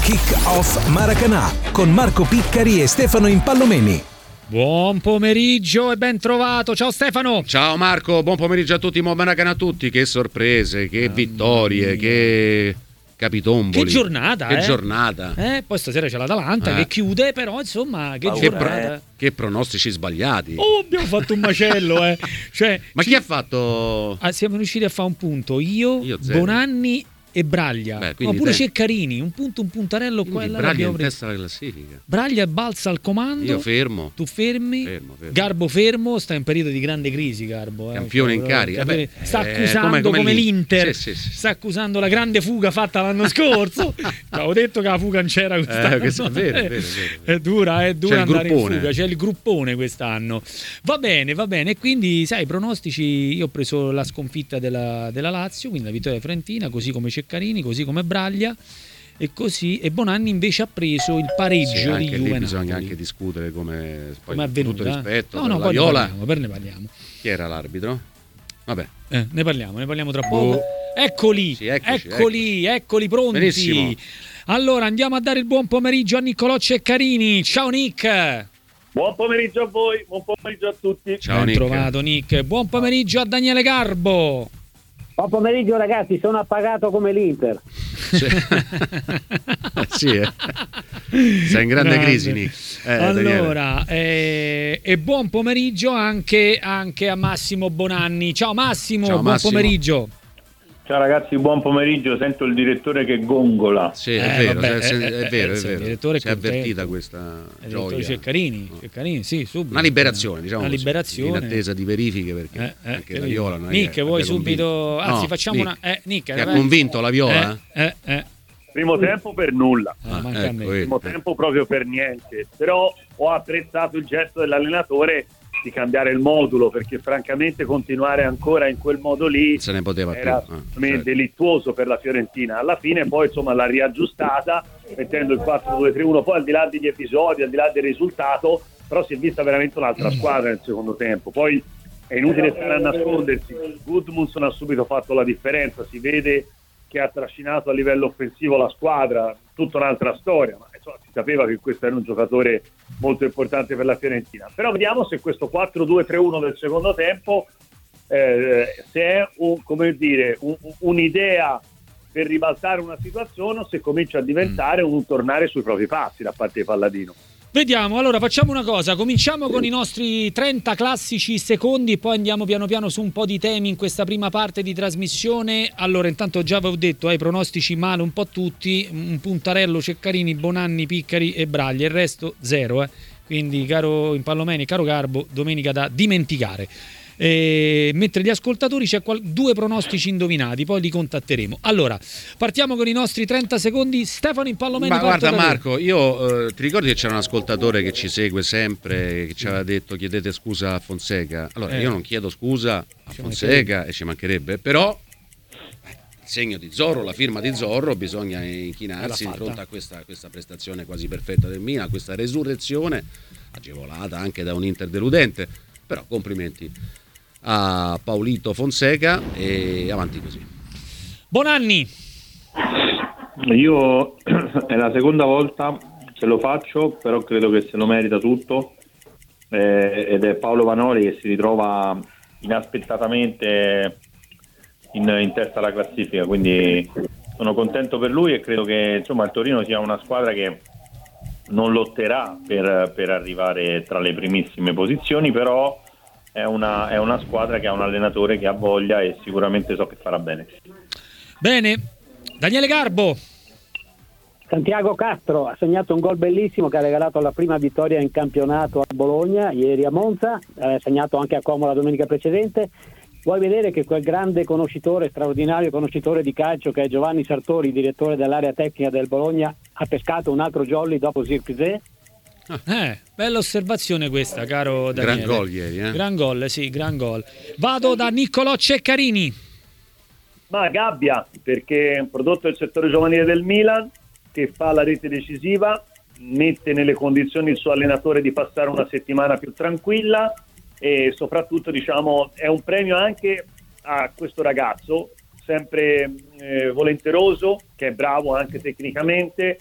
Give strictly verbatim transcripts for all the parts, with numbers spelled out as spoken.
Kick Off Maracanã con Marco Piccari e Stefano Impallomeni. Buon pomeriggio e ben trovato. Ciao Stefano. Ciao Marco, buon pomeriggio a tutti, buon Maracanã a tutti. Che sorprese, che Mamma vittorie, mia. che capitomboli. Che giornata, Che eh? giornata. Eh, poi stasera c'è l'Atalanta Eh. che chiude, però insomma, che Che, giornata. pro- che pronostici sbagliati. Oh, abbiamo fatto un macello, eh. Cioè, Ma ci- chi ha fatto? Ah, siamo riusciti a fare un punto. Io, Io zero. Bonanni e Braglia. Beh, quindi Oppure te- Ceccarini, un punto, un puntarello qua e Quindi là Braglia l'abbiamo in preso. testa alla classifica. Braglia balza al comando. Io fermo. Tu fermi, Fermo, fermo. Garbo fermo, sta in periodo di grande crisi Garbo, eh. Campione in Cioè, carica. capire- Beh, sta eh, accusando come- come, come l'Inter, Sì, sì, sì. sta accusando la grande fuga fatta l'anno scorso. Avevo detto che la fuga non c'era quest'anno. Eh, questo è vero, è vero, è vero, è vero. È dura, è dura C'è il andare in gruppone. fuga, c'è il gruppone quest'anno. Va bene, va bene. E quindi, sai, i pronostici, io ho preso la sconfitta della, della Lazio, quindi la vittoria fiorentina, così come Ceccarini, così come Braglia. E così e Bonanni invece ha preso il pareggio Sì, di anche lì Juve bisogna Napoli. anche discutere come poi, Come è con avvenuta? tutto rispetto No, per no, la poi ne Viola. parliamo, poi ne parliamo. Chi era l'arbitro? Vabbè. Eh, ne parliamo, ne parliamo tra poco. Eccoli, Sì, eccoci, eccoli, eccoli pronti. Benissimo. Allora andiamo a dare il buon pomeriggio a Niccolò Ceccarini. Ciao Nick. Buon pomeriggio a voi, buon pomeriggio a tutti. Ciao Ben Nick. trovato Nick. Buon pomeriggio a Daniele Garbo. Buon pomeriggio ragazzi, sono appagato come l'Inter. Sì, sì eh. Sei in grande, Grande. crisi, Nick. Eh, Daniele. allora, eh, e buon pomeriggio anche, anche a Massimo Bonanni. Ciao Massimo, Ciao, buon Massimo. pomeriggio. Ciao ragazzi, buon pomeriggio. Sento il direttore che gongola. Sì, è Eh, vero, vabbè, se- se- eh, è eh, vero, è sì, il vero. direttore è Si è avvertita contento. questa Il direttore gioia. Ceccarini, Ceccarini, sì, subito. Una liberazione, diciamo Una così, liberazione. in attesa di verifiche, perché Eh, eh, anche la capito. Viola non è Nick, che vuoi abbia subito convinto. anzi No, facciamo Nick, una eh, Nick, che ha vai. convinto la Viola? Eh, eh, eh. Primo tempo per nulla. Ah, Ah, manca a ecco, me. vedi. Primo tempo proprio per niente. Però ho apprezzato il gesto dell'allenatore di cambiare il modulo, perché francamente continuare ancora in quel modo lì Non se ne poteva era più. Ah, secondo me, certo. delittuoso per la Fiorentina. Alla fine poi insomma l'ha riaggiustata mettendo il quattro due tre uno, poi al di là degli episodi, al di là del risultato, però si è vista veramente un'altra squadra nel secondo tempo. Poi è inutile stare a nascondersi, Gudmundsson ha subito fatto la differenza, si vede che ha trascinato a livello offensivo la squadra, tutta un'altra storia, ma insomma, si sapeva che questo era un giocatore molto importante per la Fiorentina. Però vediamo se questo quattro due tre uno del secondo tempo eh, se è un, come dire, un, un'idea per ribaltare una situazione o se comincia a diventare un tornare sui propri passi da parte di Palladino. Vediamo, allora facciamo una cosa, cominciamo con i nostri trenta classici secondi, poi andiamo piano piano su un po' di temi in questa prima parte di trasmissione. Allora, intanto già avevo detto, ai pronostici male un po' tutti, un puntarello Ceccarini, Bonanni, Piccari e Braglia, il resto zero, eh. Quindi caro Impallomeni, caro Garbo, domenica da dimenticare. E mentre gli ascoltatori c'è qual- due pronostici indovinati, poi li contatteremo. Allora, partiamo con i nostri trenta secondi. Stefano Impallomeni. Ma parto guarda da te. Marco, io eh, ti ricordi che c'era un ascoltatore che ci segue sempre, che ci aveva detto chiedete scusa a Fonseca? Allora, Eh. io non chiedo scusa a Ci Fonseca e ci mancherebbe, però il segno di Zorro, la firma di Zorro, bisogna inchinarsi L'ha di fatta. fronte a questa, questa prestazione quasi perfetta del Milan, questa resurrezione agevolata anche da un Inter deludente, però complimenti a Paolito Fonseca e avanti così. Bonanni. Io è la seconda volta che lo faccio, però credo che se lo merita tutto, eh, ed è Paolo Vanoli che si ritrova inaspettatamente in, in testa alla classifica, quindi sono contento per lui e credo che insomma il Torino sia una squadra che non lotterà per, per arrivare tra le primissime posizioni, però è una, è una squadra che ha un allenatore che ha voglia e sicuramente so che farà bene. Bene, Daniele Garbo. Santiago Castro ha segnato un gol bellissimo che ha regalato la prima vittoria in campionato a Bologna ieri a Monza, ha segnato anche a Como la domenica precedente. Vuoi vedere che quel grande conoscitore, straordinario conoscitore di calcio che è Giovanni Sartori, direttore dell'area tecnica del Bologna, ha pescato un altro jolly dopo Zirkzee? Eh, bella osservazione questa, caro Daniele. Gran gol ieri, eh? Gran gol, sì, gran gol. Vado da Niccolò Ceccarini. Ma Gabbia, perché è un prodotto del settore giovanile del Milan che fa la rete decisiva, mette nelle condizioni il suo allenatore di passare una settimana più tranquilla e soprattutto diciamo è un premio anche a questo ragazzo sempre eh, volenteroso, che è bravo anche tecnicamente,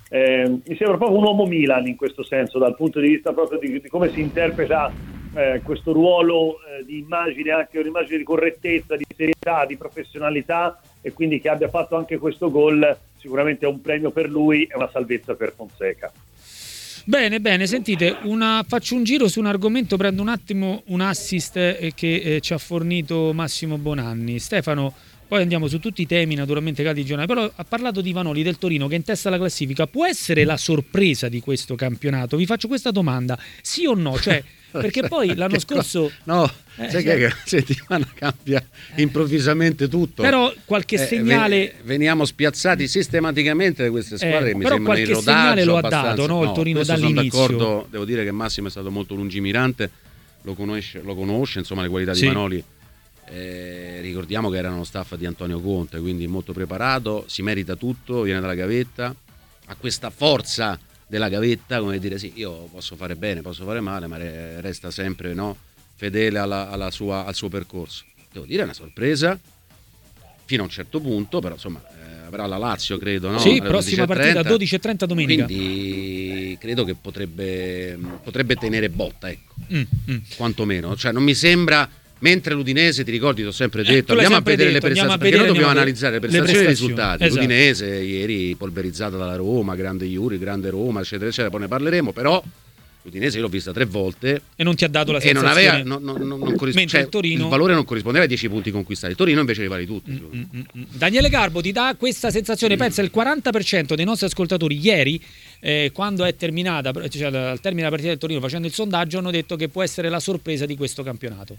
Eh, mi sembra proprio un uomo Milan in questo senso, dal punto di vista proprio di, di come si interpreta eh, questo ruolo eh, di immagine, anche un'immagine di correttezza, di serietà, di professionalità, e quindi che abbia fatto anche questo gol sicuramente è un premio per lui e una salvezza per Fonseca. Bene, bene, sentite, una, faccio un giro su un argomento, prendo un attimo un assist eh, che eh, ci ha fornito Massimo Bonanni. Stefano, poi andiamo su tutti i temi naturalmente caldi giornali, però ha parlato di Vanoli del Torino che è in testa alla classifica. Può essere la sorpresa di questo campionato? Vi faccio questa domanda, sì o no? Cioè, perché poi l'anno scorso no, eh, sai cioè... che settimana cambia improvvisamente tutto, però qualche segnale eh, veniamo spiazzati sistematicamente da queste squadre eh, che mi però sembrano in qualche rodaggio segnale lo ha abbastanza... dato, no, il Torino no, dall'inizio. Sono d'accordo, devo dire che Massimo è stato molto lungimirante, lo conosce, lo conosce insomma le qualità sì. di Vanoli. Eh, ricordiamo che erano lo staff di Antonio Conte, quindi molto preparato, si merita tutto, viene dalla gavetta, ha questa forza della gavetta, come dire sì, io posso fare bene, posso fare male, ma resta sempre no, fedele alla, alla sua, al suo percorso. Devo dire è una sorpresa fino a un certo punto, però insomma eh, avrà la Lazio credo, no? Sì, prossima partita dodici e trenta domenica, quindi credo che potrebbe, potrebbe tenere botta, ecco, mm, mm. quantomeno, cioè non mi sembra. Mentre l'Udinese, ti ricordi, ti ho sempre detto, eh, andiamo a vedere detto, le prestazioni, perché noi dobbiamo analizzare le prestazioni e i risultati. Esatto. L'Udinese ieri polverizzata dalla Roma, grande Iuri, grande Roma, eccetera, eccetera, poi ne parleremo, però l'Udinese io l'ho vista tre volte e non ti ha dato la e sensazione, non aveva, non, non, non, non corrisp- cioè, il, Torino... il valore non corrispondeva ai dieci punti conquistati, il Torino invece li vale tutti. Mm, mm, mm. Daniele Garbo ti dà questa sensazione, mm. pensa il quaranta per cento dei nostri ascoltatori ieri, eh, quando è terminata, cioè al termine della partita del Torino facendo il sondaggio, hanno detto che può essere la sorpresa di questo campionato.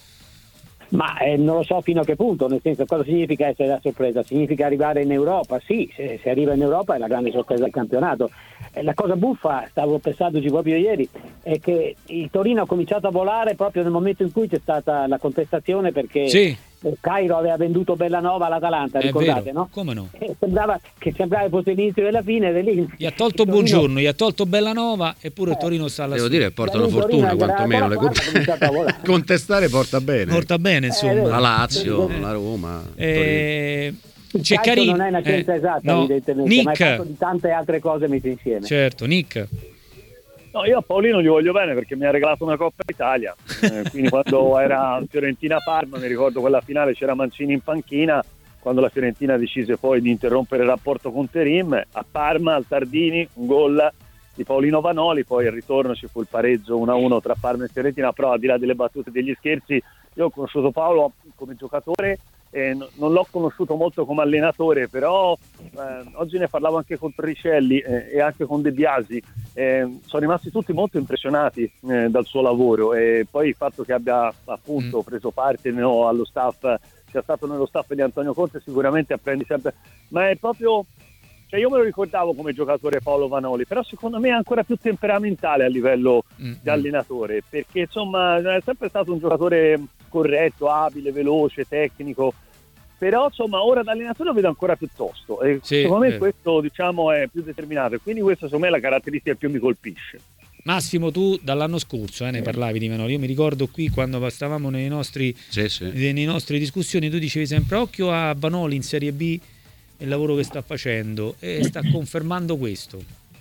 Ma eh, non lo so fino a che punto, nel senso, cosa significa essere la sorpresa? Significa arrivare in Europa? Sì, se, se arriva in Europa è la grande sorpresa del campionato. Eh, la cosa buffa, stavo pensandoci proprio ieri, è che il Torino ha cominciato a volare proprio nel momento in cui c'è stata la contestazione perché sì. Cairo aveva venduto Bellanova all'Atalanta, è ricordate, vero. no? Come no? E sembrava che sembrava fosse l'inizio della fine, ed lì gli ha tolto Torino... Buongiorno, gli ha tolto Bellanova, eppure eh, il Torino sta alla devo sua. dire che portano fortuna quantomeno le cont- contestare porta bene porta bene insomma eh, la Lazio, eh, la Roma, eh, il c'è calcio Carini, non è una scienza eh, esatta no. evidentemente, Nick. ma è fatto di tante altre cose messe insieme. Certo, Nick. No, io a Paolino gli voglio bene perché mi ha regalato una Coppa Italia, eh, quindi quando era Fiorentina-Parma, mi ricordo quella finale c'era Mancini in panchina, quando la Fiorentina decise poi di interrompere il rapporto con Terim, a Parma, al Tardini, un gol di Paolino Vanoli, poi al ritorno ci fu il pareggio uno a uno tra Parma e Fiorentina, però al di là delle battute e degli scherzi, io ho conosciuto Paolo come giocatore, eh, non l'ho conosciuto molto come allenatore, però eh, oggi ne parlavo anche con Torricelli eh, e anche con De Biasi, eh, sono rimasti tutti molto impressionati eh, dal suo lavoro, e poi il fatto che abbia appunto preso parte no, allo staff, sia stato nello staff di Antonio Conte, sicuramente apprendi sempre, ma è proprio, cioè io me lo ricordavo come giocatore Paolo Vanoli, però secondo me è ancora più temperamentale a livello mm-hmm. di allenatore, perché insomma è sempre stato un giocatore corretto, abile, veloce, tecnico, però insomma ora da allenatore lo vedo ancora più tosto e sì, secondo me eh. questo diciamo è più determinato, e quindi questa secondo me è la caratteristica che più mi colpisce. Massimo, tu dall'anno scorso eh, ne parlavi di Vanoli, io mi ricordo qui quando stavamo nei nostri sì, sì. nei nostri discussioni, tu dicevi sempre occhio a Vanoli in Serie B e il lavoro che sta facendo, e sta confermando questo.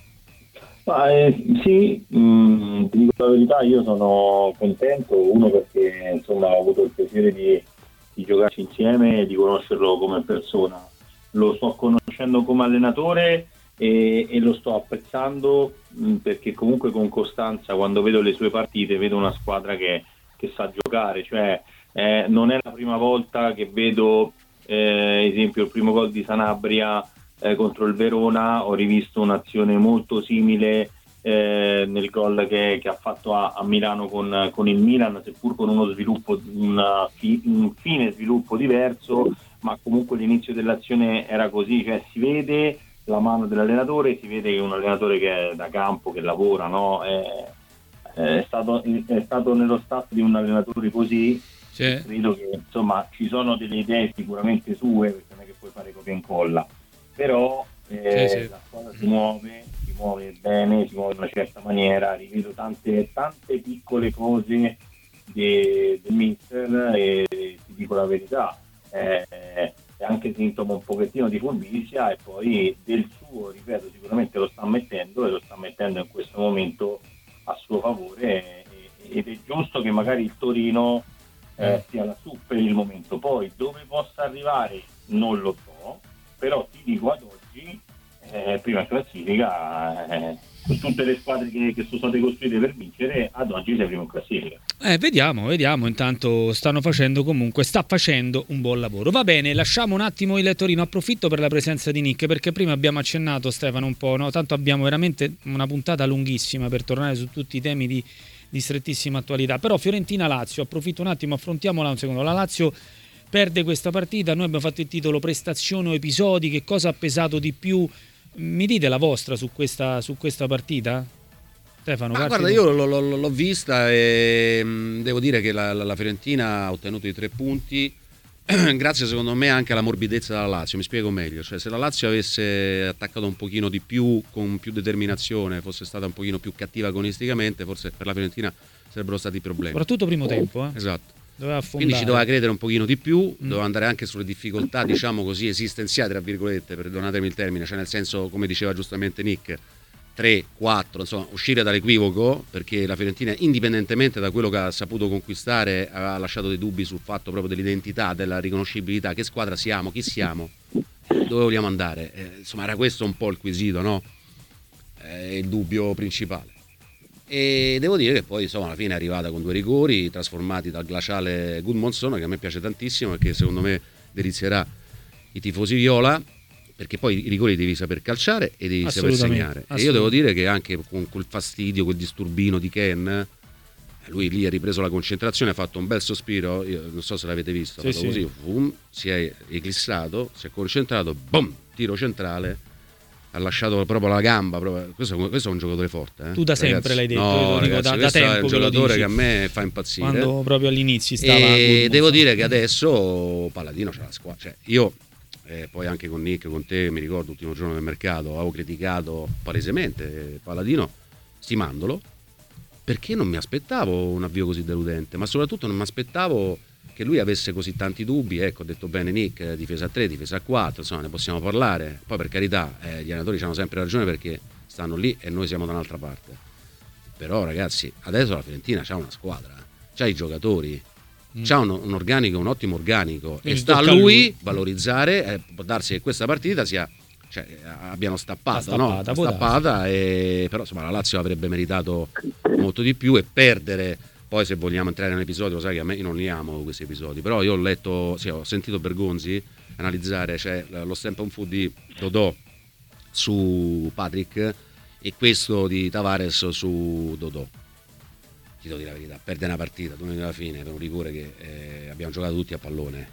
Ah, eh, sì, mh, ti dico la verità, io sono contento, uno perché insomma ho avuto il piacere di, di giocarci insieme e di conoscerlo come persona, lo sto conoscendo come allenatore e, e lo sto apprezzando mh, perché comunque con costanza quando vedo le sue partite vedo una squadra che, che sa giocare, cioè eh, non è la prima volta che vedo eh, esempio il primo gol di Sanabria Eh, contro il Verona, ho rivisto un'azione molto simile eh, nel gol che, che ha fatto a, a Milano con, con il Milan, seppur con uno sviluppo, una fi, un fine sviluppo diverso, ma comunque l'inizio dell'azione era così, cioè si vede la mano dell'allenatore, si vede che è un allenatore che è da campo, che lavora, no? È, è, stato, è stato nello staff di un allenatore così, sì. Credo che insomma ci sono delle idee sicuramente sue, perché non è che puoi fare copia e incolla, però eh, sì, sì. la squadra si muove, si muove bene, si muove in una certa maniera, rivedo tante, tante piccole cose del mister e ti dico la verità, eh, è anche sintomo un pochettino di furbizia, e poi del suo, ripeto, sicuramente lo sta mettendo e lo sta mettendo in questo momento a suo favore, ed è giusto che magari il Torino eh, sia lassù per il momento. Poi dove possa arrivare non lo so, però ti dico ad oggi eh, prima classifica, eh, con tutte le squadre che, che sono state costruite per vincere, ad oggi sei primo in classifica. Eh, vediamo, vediamo, intanto stanno facendo comunque, sta facendo un buon lavoro. Va bene, lasciamo un attimo il Torino, approfitto per la presenza di Nick, perché prima abbiamo accennato, Stefano, un po', no? Tanto abbiamo veramente una puntata lunghissima per tornare su tutti i temi di, di strettissima attualità, però Fiorentina-Lazio, approfitto un attimo, affrontiamola un secondo. La Lazio perde questa partita, noi abbiamo fatto il titolo prestazione o episodi, che cosa ha pesato di più? Mi dite la vostra su questa, su questa partita? Stefano, Ma guarda, tu. io l'ho, l'ho, l'ho vista e mh, devo dire che la, la, la Fiorentina ha ottenuto i tre punti grazie secondo me anche alla morbidezza della Lazio. Mi spiego meglio, cioè se la Lazio avesse attaccato un pochino di più, con più determinazione, fosse stata un pochino più cattiva agonisticamente, forse per la Fiorentina sarebbero stati problemi, soprattutto primo tempo, eh? Esatto. Doveva Quindi ci doveva credere un pochino di più, mm. doveva andare anche sulle difficoltà, diciamo così, esistenziali, tra virgolette, perdonatemi il termine, cioè nel senso, come diceva giustamente Nick, tre, quattro, insomma, uscire dall'equivoco, perché la Fiorentina, indipendentemente da quello che ha saputo conquistare, ha lasciato dei dubbi sul fatto proprio dell'identità, della riconoscibilità, che squadra siamo, chi siamo, dove vogliamo andare, eh, insomma era questo un po' il quesito, no? Eh, il dubbio principale. E devo dire che poi insomma alla fine è arrivata con due rigori trasformati dal glaciale Gudmundsson, che a me piace tantissimo perché secondo me delizierà i tifosi viola, perché poi i rigori devi saper calciare e devi saper segnare. E io devo dire che anche con quel fastidio, quel disturbino di Ken, lui lì ha ripreso la concentrazione, ha fatto un bel sospiro, io non so se l'avete visto, ha sì, fatto sì. così, boom, si è eclissato, si è concentrato, boom, tiro centrale, ha lasciato proprio la gamba, proprio. Questo, questo è un giocatore forte, eh? Tu da sempre ragazzi, l'hai detto, no, io lo dico ragazzi, da, da questo tempo è un che lo giocatore dici. che a me fa impazzire, quando proprio all'inizio stava e devo dire che adesso Palladino c'ha la squadra, cioè io eh, poi anche con Nick, con te, mi ricordo l'ultimo giorno del mercato avevo criticato palesemente Palladino stimandolo, perché non mi aspettavo un avvio così deludente, ma soprattutto non mi aspettavo che lui avesse così tanti dubbi. Ecco, ho detto bene Nick, difesa a tre, difesa a quattro, insomma ne possiamo parlare, poi per carità eh, gli allenatori hanno sempre ragione perché stanno lì e noi siamo da un'altra parte, però ragazzi adesso la Fiorentina c'ha una squadra, c'ha i giocatori, mm. c'ha un, un organico, un ottimo organico, quindi e sta a lui, lui valorizzare, eh, può darsi che questa partita sia, cioè, abbiano stappato, stappata, no? stappata e, però insomma la Lazio avrebbe meritato molto di più, e perdere. Poi se vogliamo entrare nell'episodio, lo sai che a me io non li amo questi episodi, però io ho letto, sì, ho sentito Bergonzi analizzare, cioè lo stamp on food di Dodò su Patrick e questo di Tavares su Dodò. Ti devo dire la verità, perde una partita, tu alla fine per un rigore che eh, abbiamo giocato tutti a pallone.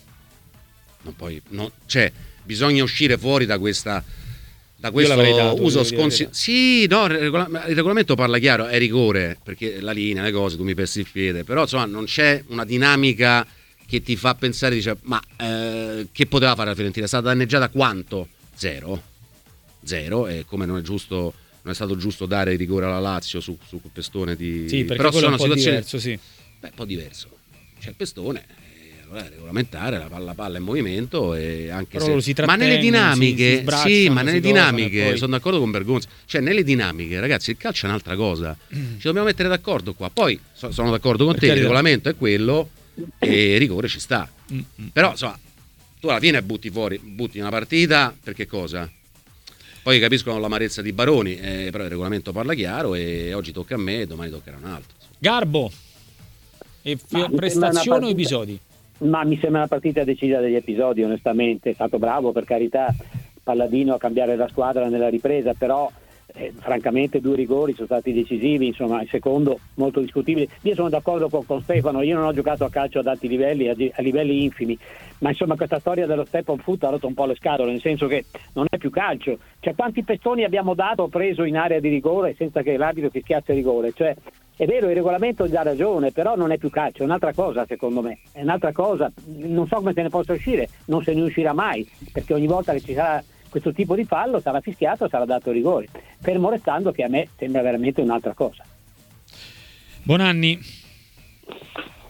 Non poi, non, cioè, bisogna uscire fuori da questa... da questo dato, uso sconsi... sì, no, il regolamento parla chiaro, è rigore perché la linea, le cose, tu mi pesti il piede, però insomma non c'è una dinamica che ti fa pensare, dice, ma eh, che poteva fare la Fiorentina? È stata danneggiata quanto? Zero zero, e come non è giusto, non è stato giusto dare il rigore alla Lazio su, su quel pestone di... Sì, perché però sono è un po' situazioni... diverso, sì. Beh, un po' diverso, c'è il pestone, allora regolamentare, la palla, palla in movimento, e anche se... ma nelle dinamiche, si, si sì, ma nelle dinamiche poi... sono d'accordo con Bergonzi, cioè nelle dinamiche, ragazzi, il calcio è un'altra cosa, mm. ci dobbiamo mettere d'accordo qua. Poi so, sono d'accordo con te, il regolamento è quello e il rigore ci sta, mm. però insomma tu alla fine butti fuori, butti una partita per che cosa? Poi capiscono l'amarezza di Baroni, eh, però il regolamento parla chiaro e oggi tocca a me e domani toccherà un altro. Garbo, e f- prestazione o episodi? Ma mi sembra una partita decisa degli episodi, onestamente. È stato bravo, per carità, Palladino a cambiare la squadra nella ripresa, però eh, francamente due rigori sono stati decisivi, insomma il secondo molto discutibile. Io sono d'accordo con, con Stefano, io non ho giocato a calcio ad alti livelli, a, a livelli infimi, ma insomma questa storia dello step on foot ha rotto un po' le scatole, nel senso che non è più calcio. Cioè, quanti pestoni abbiamo dato o preso in area di rigore senza che l'arbitro fischiasse rigore? Cioè, è vero, il regolamento gli dà ragione, però non è più calcio, è un'altra cosa secondo me, è un'altra cosa, non so come se ne possa uscire, non se ne uscirà mai, perché ogni volta che ci sarà questo tipo di fallo sarà fischiato, sarà dato rigore, fermo restando che a me sembra veramente un'altra cosa. Bonanni.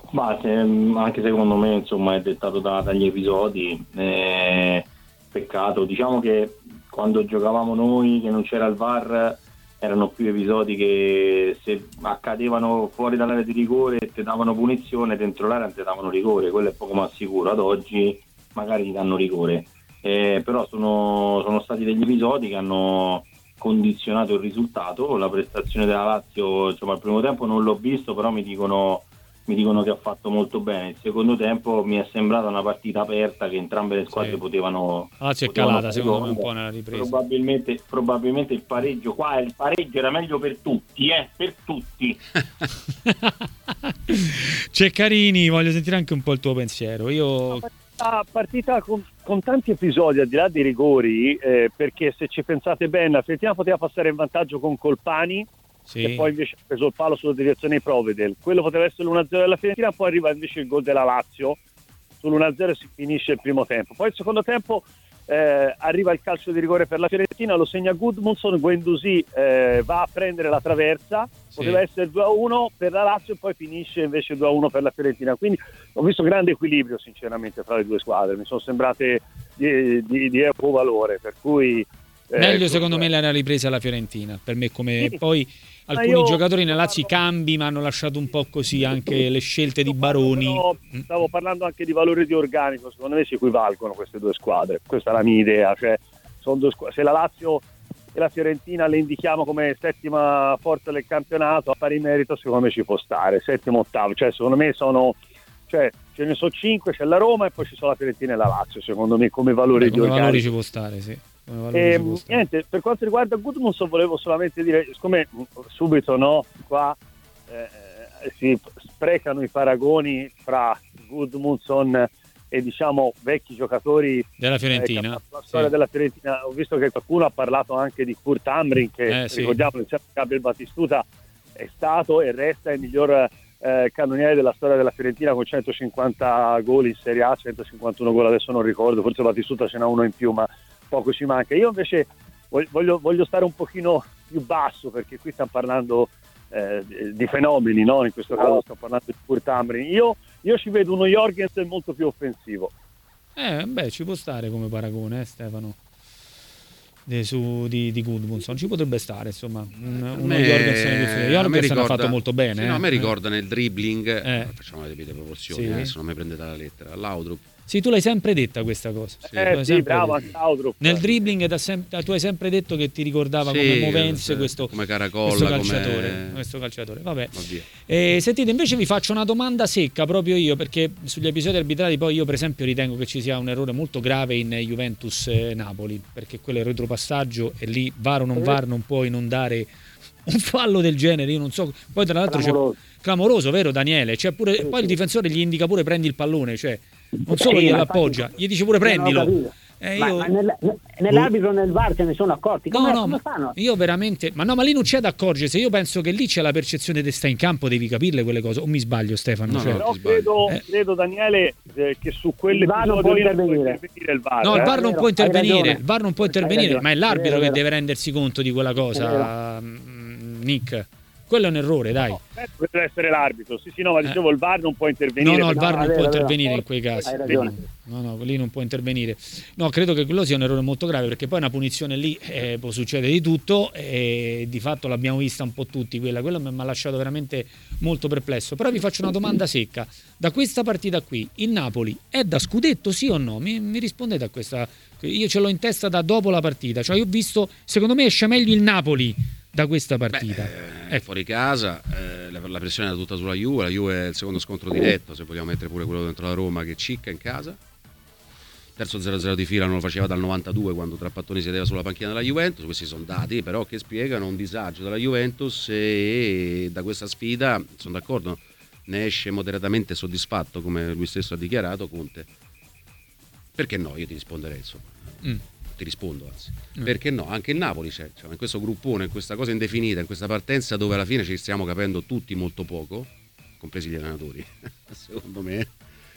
Ma se, anche secondo me insomma è dettato da, dagli episodi, eh, peccato, diciamo che quando giocavamo noi che non c'era il V A R erano più episodi che se accadevano fuori dall'area di rigore e ti davano punizione, dentro l'area ti davano rigore, quello è poco ma sicuro. Ad oggi magari ti danno rigore, eh, però sono, sono stati degli episodi che hanno condizionato il risultato. La prestazione della Lazio, insomma, al primo tempo non l'ho visto, però mi dicono mi dicono che ha fatto molto bene. Il secondo tempo mi è sembrata una partita aperta che entrambe le squadre sì. potevano la Lazio è calata secondo me un po' nella ripresa. Probabilmente, probabilmente il pareggio qua il pareggio era meglio per tutti, eh, per tutti. Ceccarini, voglio sentire anche un po' il tuo pensiero. Io partita, partita con, con tanti episodi al di là dei rigori, eh, perché se ci pensate bene la Fiorentina poteva passare in vantaggio con Colpani, sì. e poi invece ha preso il palo sulla direzione di Provedel. Quello poteva essere l'uno a zero della Fiorentina, poi arriva invece il gol della Lazio sull'uno a zero e si finisce il primo tempo. Poi il secondo tempo eh, arriva il calcio di rigore per la Fiorentina, lo segna Gudmundsson, Guendouzi eh, va a prendere la traversa, sì. poteva essere due a uno per la Lazio e poi finisce invece due a uno per la Fiorentina. Quindi ho visto grande equilibrio sinceramente fra le due squadre, mi sono sembrate di, di, di equo valore, per cui Eh, meglio secondo me l'era ripresa la Fiorentina, per me come sì. Poi alcuni io, giocatori nella Lazio i cambi mi hanno lasciato un po' così, anche le scelte di Baroni. Però, stavo parlando anche di valore di organico, secondo me si equivalgono queste due squadre, questa è la mia idea, cioè sono due squadre. Se la Lazio e la Fiorentina le indichiamo come settima forza del campionato, a pari merito secondo me ci può stare, settimo, ottavo, cioè secondo me sono, cioè ce ne sono cinque, c'è la Roma e poi ci sono la Fiorentina e la Lazio, secondo me come valore Beh, di come organico. valori ci può stare, sì. E, niente, per quanto riguarda Gudmundsson volevo solamente dire, siccome subito no qua eh, si sprecano i paragoni fra Gudmundsson e diciamo vecchi giocatori della Fiorentina, eh, la storia sì. della Fiorentina, ho visto che qualcuno ha parlato anche di Kurt Hamrin che eh, sì. ricordiamo insieme a Gabriel Battistuta è stato e resta il miglior eh, cannoniere della storia della Fiorentina con centocinquanta gol in Serie A, centocinquantuno gol adesso non ricordo, forse Battistuta ce n'ha uno in più ma poco ci manca. Io invece voglio, voglio stare un pochino più basso perché qui stiamo parlando eh, di fenomeni, no? In questo caso stiamo parlando di Kurt Hamrin. Io, io ci vedo uno Jorgensen molto più offensivo. Eh, beh, ci può stare come paragone, eh, Stefano. De, su, di, di Gudmundsson ci potrebbe stare, insomma, un, uno me, Jorgensen più offensivo. Jorgensen ha fatto molto bene. Sì, eh. no, a me ricorda nel dribbling, eh. facciamo le debite proporzioni, sì. adesso non mi prendete la lettera, Laudrup. Sì, tu l'hai sempre detta questa cosa. Sì, eh, sì bravo, anche Laudrup. Nel dribbling da sem- tu hai sempre detto che ti ricordava sì, come movenze sì, questo, come Caracolla, questo calciatore. Come... Questo calciatore. Vabbè. Eh, sentite, invece vi faccio una domanda secca proprio io, perché sugli episodi arbitrali poi io per esempio ritengo che ci sia un errore molto grave in Juventus-Napoli, perché quello è il retropassaggio e lì V A R o non V A R non puoi non dare un fallo del genere, io non so. Poi tra l'altro clamoroso, c'è, clamoroso vero Daniele? C'è pure, sì, poi sì. Il difensore gli indica pure prendi il pallone, cioè non solo glielo appoggia, gli dice pure prendilo. Eh, ma, io... ma nel, nell'arbitro nel V A R se ne sono accorti? Come, no, no, come ma fanno? Io veramente, ma no, ma lì non c'è da accorgersi. Io penso che lì c'è la percezione che sta in campo, devi capirle quelle cose. O mi sbaglio, Stefano? No, cioè... no, Però credo, eh. credo Daniele eh, che su quelle il V A R non può intervenire. intervenire il V A R. No, il V A R eh? non può intervenire, il V A R non può Hai intervenire, ragione. ma è l'arbitro Vero, che vero. deve rendersi conto di quella cosa, Nick. Quello è un errore, dai. No, deve essere l'arbitro. Sì, sì, no, ma dicevo il V A R non può intervenire. No, no, il V A R no, non no, può vero, intervenire vero. in quei casi. Hai ragione. No, no, lì non può intervenire. No, credo che quello sia un errore molto grave, perché poi una punizione lì eh, può succedere di tutto e di fatto l'abbiamo vista un po' tutti quella. Quello mi ha lasciato veramente molto perplesso. Però vi faccio una domanda secca. Da questa partita qui, il Napoli è da scudetto, sì o no? Mi, mi rispondete a questa? Io ce l'ho in testa da dopo la partita. Cioè io ho visto, secondo me esce meglio il Napoli da questa partita. Beh, eh, fuori casa eh, la, la pressione era tutta sulla Juve, la Juve è il secondo scontro diretto, se vogliamo mettere pure quello dentro la Roma che cicca in casa. Terzo zero zero di fila non lo faceva dal novantadue, quando Trapattoni sedeva sulla panchina della Juventus. Questi sono dati però che spiegano un disagio della Juventus e da questa sfida, sono d'accordo, ne esce moderatamente soddisfatto, come lui stesso ha dichiarato Conte. Perché no? Io ti risponderei, insomma. Mm. Ti rispondo anzi, mm. perché no? Anche il Napoli c'è, cioè, in questo gruppone, in questa cosa indefinita, in questa partenza dove alla fine ci stiamo capendo tutti molto poco, compresi gli allenatori, secondo me.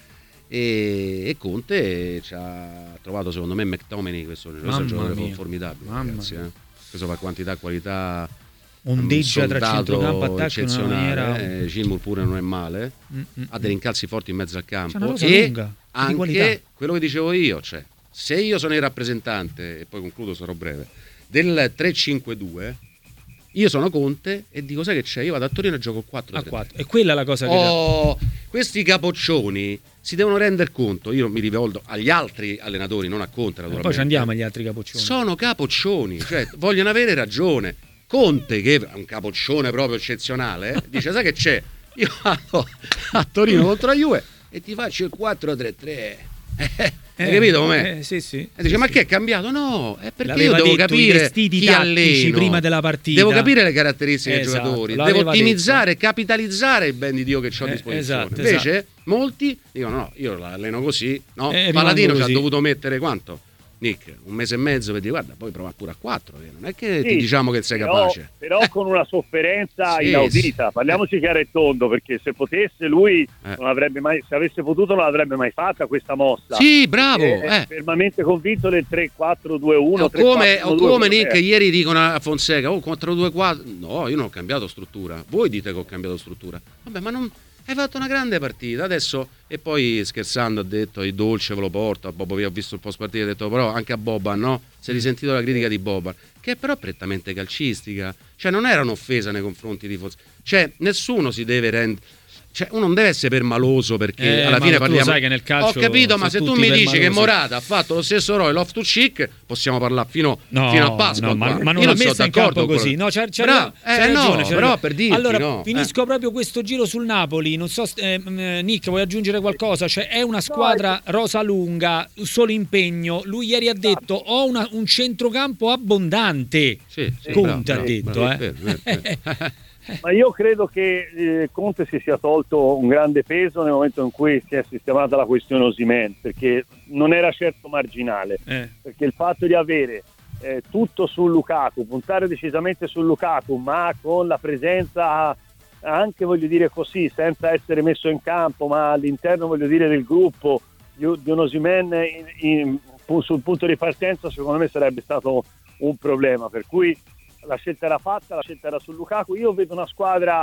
E, e Conte ci ha trovato, secondo me, McTominay, questo è un giocatore formidabile, ragazzi, eh. Questo fa quantità, qualità ondeggia tra centrocampo e attacco in una maniera... eh, Gilmour pure non è male, Mm-mm. ha dei rincalzi forti in mezzo al campo, C'è una rosa e lunga, di qualità. anche quello che dicevo io, cioè se io sono il rappresentante, e poi concludo, sarò breve, del tre cinque due, io sono Conte e dico sai che c'è, io vado a Torino e gioco quattro A tre. quattro. E quella è la cosa che... Oh, questi capoccioni si devono rendere conto, io mi rivolgo agli altri allenatori, non a Conte E naturalmente. poi ci andiamo agli altri capoccioni. Sono capoccioni, cioè vogliono avere ragione. Conte, che è un capoccione proprio eccezionale, eh, dice sai che c'è, io vado a Torino contro la Juve e ti faccio il quattro tre tre. Eh, hai capito com'è? Eh, sì, sì. E dice sì, ma sì. che è cambiato? No, è perché L'aveva io devo detto, i capire vestiti chi tattici alleno prima della partita. Devo capire le caratteristiche Esatto, dei giocatori, l'aveva devo ottimizzare, capitalizzare il ben di Dio che ho a Eh, disposizione. esatto, Invece esatto. molti dicono no, io la alleno così, no? Eh, Paladino rimango ci ha così. dovuto mettere quanto? Nick, un mese e mezzo per dire guarda, poi prova pure a quattro, non è che Sì, ti diciamo che sei però, capace. però con una sofferenza Sì, inaudita, sì. parliamoci chiaro e tondo, perché se potesse lui Eh. non avrebbe mai, se avesse potuto non avrebbe mai fatta questa mossa. Sì, bravo, È, è eh. fermamente convinto del tre quattro due uno. O come, o come Nick ieri dicono a Fonseca, oh quattro due quattro, no, io non ho cambiato struttura, voi dite che ho cambiato struttura, vabbè ma non... Hai fatto una grande partita adesso, e poi scherzando ha detto il dolce ve lo porto a Bobo, ho visto il post partita, ha detto però anche a Boban, no? Si è risentito la critica di Boban, che è però prettamente calcistica, cioè non era un'offesa nei confronti di Fonseca, cioè nessuno si deve rendere, cioè uno non deve essere permaloso perché Eh, alla ma fine tu parliamo, sai che nel calcio ho capito, ma sono se tu tutti mi dici che permalosi. Morata ha fatto lo stesso errore Loftus to Cheek, possiamo parlare fino, No, fino a Pasqua no, ma, qua. ma non Io l'ha sono messa in d'accordo campo con così. quello- No, c'è, c'è, Bravo, c'è eh, no, ragione, c'è però ragione. per dirti, allora, no, finisco proprio questo giro sul Napoli. Non so, eh, eh, Nick, vuoi aggiungere qualcosa? Cioè, è una squadra rosa lunga, solo impegno. Lui ieri ha detto: ho una- un centrocampo abbondante. Sì, sì, Conte bravo, ha detto, bravo, eh. vero, vero, vero. Ma io credo che eh, Conte si sia tolto un grande peso nel momento in cui si è sistemata la questione Osimhen, perché non era certo marginale, Eh. perché il fatto di avere eh, tutto su Lukaku, puntare decisamente su Lukaku, ma con la presenza anche, voglio dire così, senza essere messo in campo, ma all'interno, voglio dire, del gruppo di, di un Osimhen in, in, sul punto di partenza, secondo me sarebbe stato un problema, per cui la scelta era fatta, la scelta era su Lukaku. Io vedo una squadra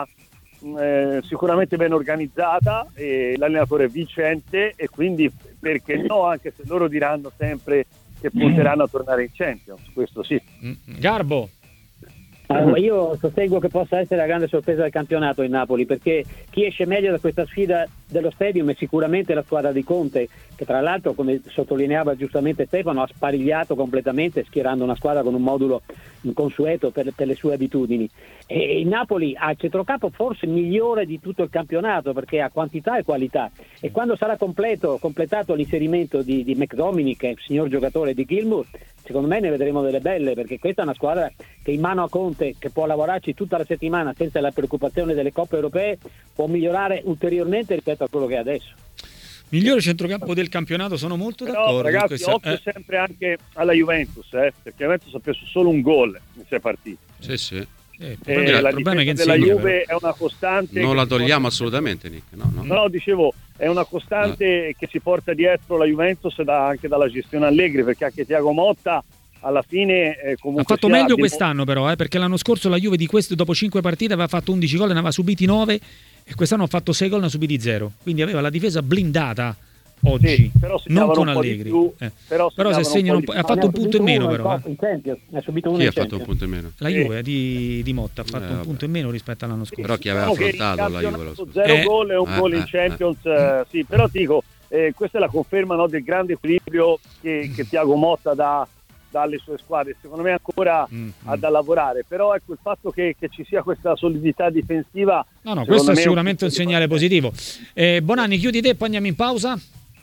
eh, sicuramente ben organizzata, e l'allenatore è vincente, e quindi perché no, anche se loro diranno sempre che punteranno a tornare in Champions, questo sì. Garbo. Allora, io sostengo che possa essere la grande sorpresa del campionato in Napoli, perché chi esce meglio da questa sfida dello Stadium è sicuramente la squadra di Conte, che tra l'altro, come sottolineava giustamente Stefano, ha sparigliato completamente schierando una squadra con un modulo inconsueto per, per le sue abitudini. E il Napoli ha il centrocampo forse migliore di tutto il campionato, perché ha quantità e qualità, e quando sarà completo, completato l'inserimento di, di McDominic, che è il signor giocatore, di Gilmour, secondo me ne vedremo delle belle, perché questa è una squadra che in mano a Conte, che può lavorarci tutta la settimana senza la preoccupazione delle coppe europee, può migliorare ulteriormente rispetto a quello che è adesso. Migliore centrocampo del campionato, sono molto Però d'accordo. ragazzi, questa- occhio eh. sempre anche alla Juventus, eh, perché la Juventus ha preso solo un gol in sei partite. Sì, sì. Eh, il Eh, problema, la il problema è che difesa della insegna, Juve però. è una costante. Non che la si porta- togliamo assolutamente, Nick. No, no. No, no, dicevo, è una costante che si porta dietro la Juventus da, anche dalla gestione Allegri, perché anche Thiago Motta alla fine eh, Ha comunque fatto sia, meglio dimo- quest'anno però, eh, perché l'anno scorso la Juve di questo, dopo cinque partite aveva fatto undici gol e ne aveva subiti nove, e quest'anno ha fatto sei gol e ne ha subiti zero, quindi aveva la difesa blindata oggi, Sì, però non segnavano con un po' di Allegri. più, Eh. però Però se segnavano un segnano po' un di po', più. ha fatto un punto in meno però. eh. In Champions, ne ha subito uno Chi in ha fatto un Champions. punto in meno? La Sì. Juve di, di Motta ha fatto Eh, un vabbè. punto in meno rispetto all'anno scorso. Però chi aveva Diciamo che affrontato il la Juve? campionato lo- zero Eh. gol e un Eh, gol eh, in Champions, eh, sì, però ti dico, eh, questa è la conferma, no, del grande equilibrio che, che Thiago Motta dà dalle sue squadre. Secondo me ancora Mm, ha da lavorare, però ecco, il fatto che, che ci sia questa solidità difensiva, No, no, secondo questo è me sicuramente un punto di segnale partenza. positivo. Eh, Bonanni, chiudi te, poi andiamo in pausa.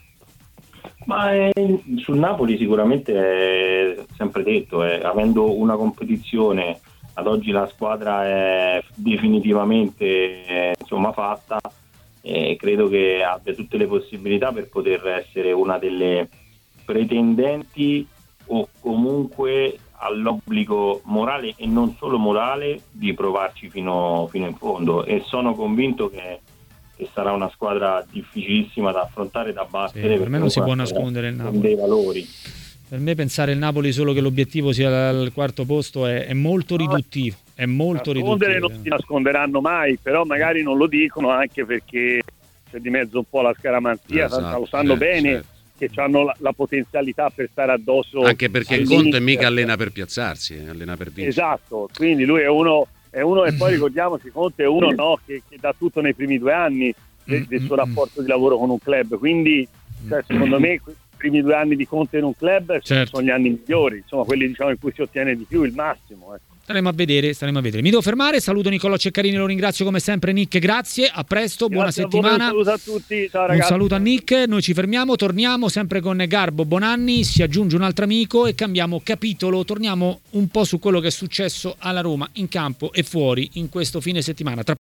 Ma eh, sul Napoli sicuramente è sempre detto, eh, avendo una competizione, ad oggi la squadra è definitivamente eh, insomma fatta, e credo che abbia tutte le possibilità per poter essere una delle pretendenti, o comunque all'obbligo morale e non solo morale di provarci fino, fino in fondo, e sono convinto che che sarà una squadra difficilissima da affrontare, da battere. Sì, per me non si può comunque nascondere il con Napoli. dei valori. Per me pensare il Napoli solo che l'obiettivo sia il quarto posto è, è molto riduttivo. è molto nascondere riduttivo. non si nasconderanno mai, però magari non lo dicono anche perché c'è di mezzo un po' la scaramanzia, Esatto, lo sanno certo, bene certo. che hanno la, la potenzialità per stare addosso. Anche perché al Conte Mister. mica allena per piazzarsi, allena per vincere. Esatto, quindi lui è uno, è uno e poi ricordiamoci, Conte è uno no, che, che dà tutto nei primi due anni del, del suo rapporto di lavoro con un club, quindi cioè, secondo me i primi due anni di Conte in un club Certo. sono gli anni migliori, insomma quelli diciamo in cui si ottiene di più, il massimo. Ecco. Staremo a vedere, staremo a vedere. Mi devo fermare, saluto Nicolò Ceccarini, lo ringrazio come sempre Nick, grazie, a presto, buona Grazie a voi, settimana. un saluto a tutti, ciao Un ragazzi. saluto a Nick, noi ci fermiamo, torniamo sempre con Garbo Bonanni, si aggiunge un altro amico e cambiamo capitolo, torniamo un po' su quello che è successo alla Roma in campo e fuori in questo fine settimana. Tra